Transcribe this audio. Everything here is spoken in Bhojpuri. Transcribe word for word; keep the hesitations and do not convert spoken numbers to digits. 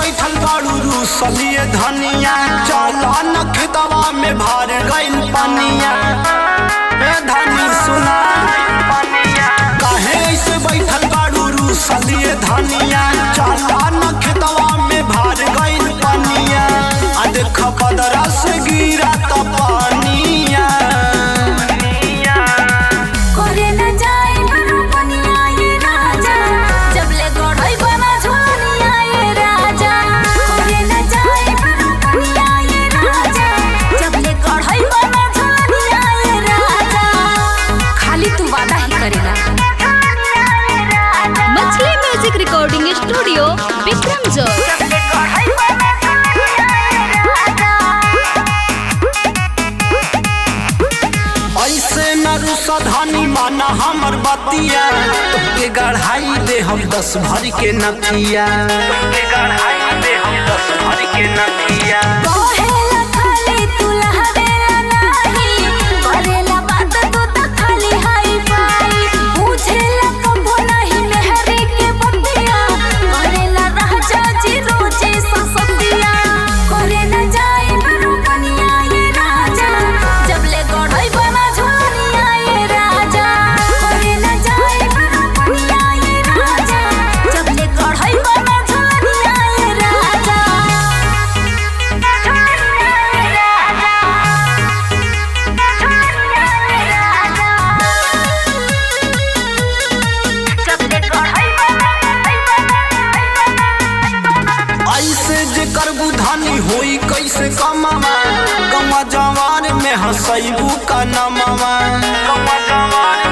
बैठल बाड़ू रूसलिए धनिया चला न खेतवा में भर गइल पनिया ए धनी सुना काहे ऐसे बैठल बाड़ू रूसलिए धनिया चला न खेतवा में भर गइल पनिया आ देख बदरा से गिरा त पानिया करे न जाए बनो पनिया ये राजा जब ले गड़ई बना झोलिया ये राजा करे न जाए बनो पनिया ये राजा जब ले गड़ई बना झोलिया ये राजा खाली तू वादा ही करेला। मछली म्यूजिक रिकॉर्डिंग स्टूडियो विक्रम जो ऐसे न रुसा धनी माना हमर बतिया तुमके गढ़ाई दे हम दस भर के नथिया तुमके गढ़ाई दे हम दस भर के नथिया कहेला खाली तू लहरेला नाही करेला बात तू त खाली हाई फाई बुझेला कबो नहीं मेहरी के बतिया करेला राजा जी रोजे ससतिया करे न जाए बनो पनिया ये राजा जब ले गड़ई बना झोलिया ये राजा करे न जाए बनो पनिया ये राजा जब ले गड़ई बना झोलिया ये राजा ऐसे जे करबू धनी होई कैसे कमावा गवा जवान में हसैबू का नमावा गवा जवान